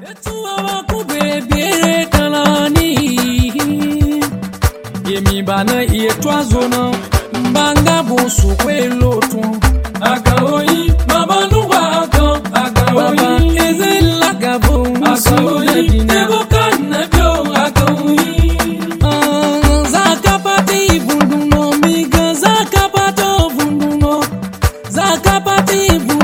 Etuwa wakube biere kalani Yemi bana yetwa zona Mbanga busu kwe lotu Akaoyi mabanuwa akaoyi Ezela gabo akaoyi Eboka nabyo akaoyi Zakapati vunduno miga Zakapato vunduno Zakapati vunduno